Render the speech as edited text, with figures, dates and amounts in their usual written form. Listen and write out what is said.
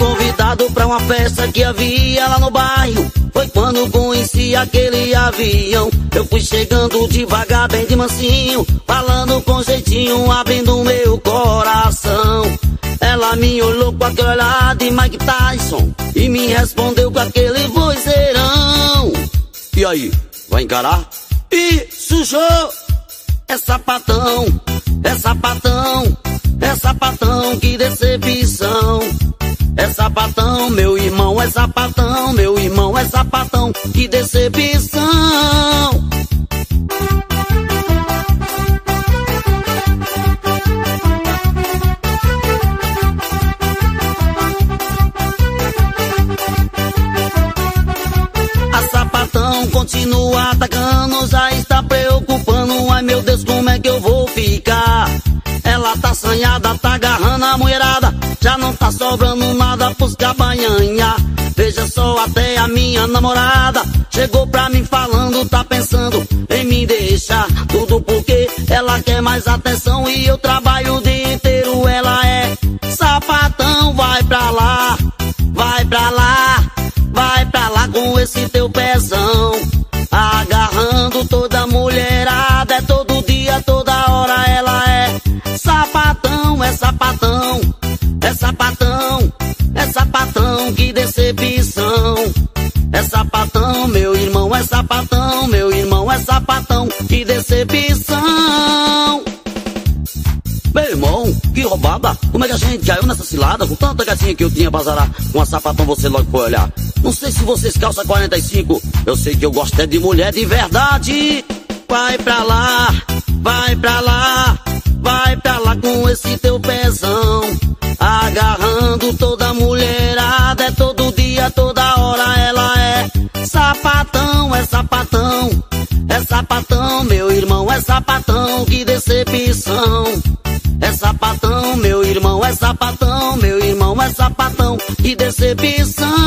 convidado pra uma festa que havia lá no bairro. Foi quando conheci aquele avião. Eu fui chegando devagar, bem de mansinho, falando com jeitinho, abrindo meu coração. Ela me olhou com aquele olhar de Mike Tyson e me respondeu com aquele vozeirão. E aí, vai encarar? Ih, sujou! É sapatão, é sapatão, é sapatão, que decepção. É sapatão, meu irmão, é sapatão, meu irmão, é sapatão, que decepção. A sapatão continua atacando, já está preocupando. Ai meu Deus, como é que eu vou ficar? Ela tá assanhada, tá agarrando a mulherada, já não tá sobrando nada pros cabanhanha. Veja só, até a minha namorada chegou pra mim falando, tá pensando em me deixar. Tudo porque ela quer mais atenção e eu trabalho o dia inteiro. Ela é sapatão, vai pra lá, vai pra lá, vai pra lá com esse teu pezão. Agarrando toda mulherada, é todo dia, toda hora. Ela é sapatão, é sapatão, é sapatão, é sapatão, que decepção. É sapatão, meu irmão, é sapatão, meu irmão, é sapatão, que decepção. Meu irmão, que roubada. Como é que a gente caiu nessa cilada? Com tanta gatinha que eu tinha pra zarar, com a sapatão você logo foi olhar. Não sei se vocês calçam 45, eu sei que eu gosto é de mulher de verdade. Vai pra lá, vai pra lá, vai pra lá com esse teu pezão. Agarrando toda mulherada, é todo dia, toda hora. Ela é sapatão, é sapatão, é sapatão, meu irmão, é sapatão, que decepção. É sapatão, meu irmão, é sapatão, meu irmão, é sapatão, que decepção.